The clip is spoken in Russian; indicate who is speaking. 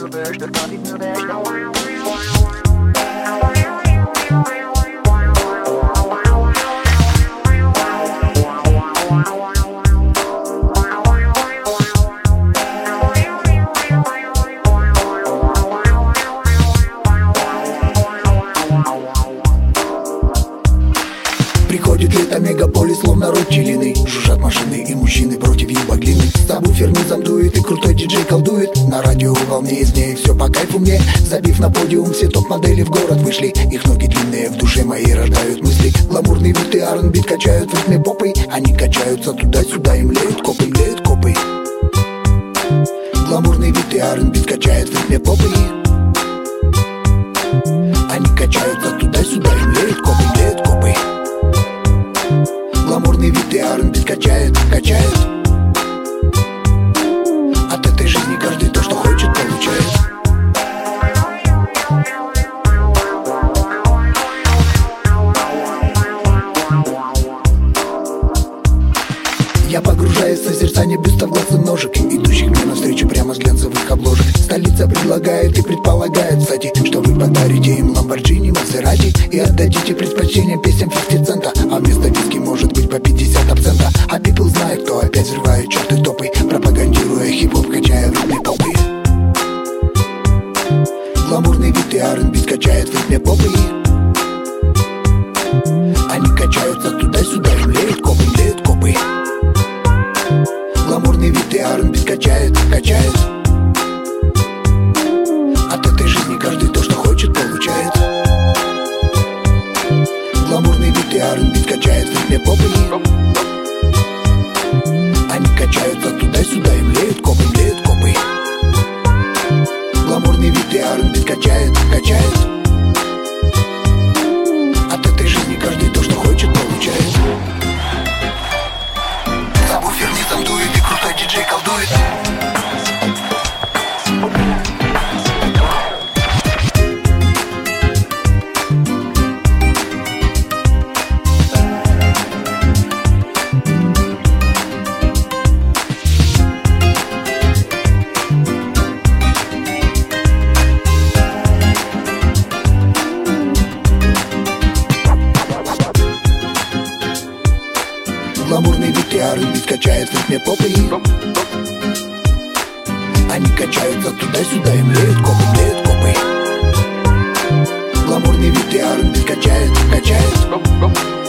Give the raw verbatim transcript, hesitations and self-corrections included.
Speaker 1: Приходит лето, мегаполис, словно рот пчелиный. Жужжат машины и мужчины против юбоглины. Сабвуфернизм дует и крутой диджей колдует. На радио волне из ней все по кайфу мне. Забив на подиум, все топ-модели в город вышли. Их ноги длинные, в душе моей рождают мысли. Гламурный бит и ар энд би качают в ритме попой. Они качаются туда-сюда, им леют копы, леют копы. Гламурный бит и ар энд би качают в ритме попой. Они качаются туда-сюда, им леют копы, леют копы. Гламурный вид и ар энд би качает, качает. От этой жизни каждый то, что хочет, получает. Я погружаюсь в созерцание бюстов, глаз и ножек, идущих мне навстречу прямо с глянцевых обложек. Столица предлагает и предполагает, кстати, что вы подарите им Lamborghini, Maserati и отдадите предпочтение песням пятьдесят цента. А вместо виски может быть по пятьдесят абсента. А people знает, кто опять взрывает черты топы, пропагандируя хип-хоп, качая в ритме попы. Гламурный вид и ар энд би качает в ритме попы. Они качаются туда-сюда, им леют копы, леют копы. Гламурный вид и ар энд би качает, качает. От этой жизни каждый то, что хочет, получает. Гламурный вид и ар энд би качает в ритме попы. Они качаются туда-сюда, им леют копы, леют копы. Гламурный вид и ар энд би качает, качает. От этой жизни каждый то, что хочет, получает. Сабвуфернизм дует и крутой диджей колдует. Гламурный вид и ар энд би качает в ритме попы. Они качаются туда-сюда, им леют копы, леют копы. Гламурный вид и ар энд би качает, качает.